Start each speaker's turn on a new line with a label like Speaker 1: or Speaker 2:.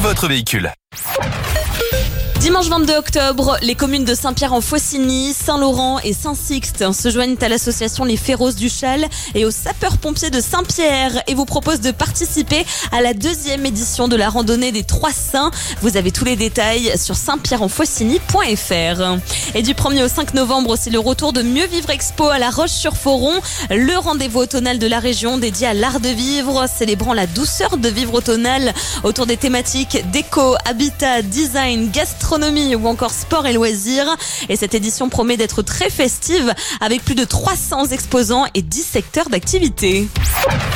Speaker 1: votre véhicule.
Speaker 2: Dimanche 22 octobre, les communes de Saint-Pierre-en-Faucigny, Saint-Laurent et Saint-Sixte se joignent à l'association Les Féroces du Châle et aux sapeurs-pompiers de Saint-Pierre et vous proposent de participer à la 2e édition de la randonnée des Trois Saints. Vous avez tous les détails sur saintpierreenfaucigny.fr. Et du 1er au 5 novembre, c'est le retour de Mieux Vivre Expo à La Roche-sur-Foron, le rendez-vous automnal de la région dédié à l'art de vivre, célébrant la douceur de vivre automnale autour des thématiques déco, habitat, design, gastronomie ou encore sport et loisirs. Et cette édition promet d'être très festive avec plus de 300 exposants et 10 secteurs d'activité.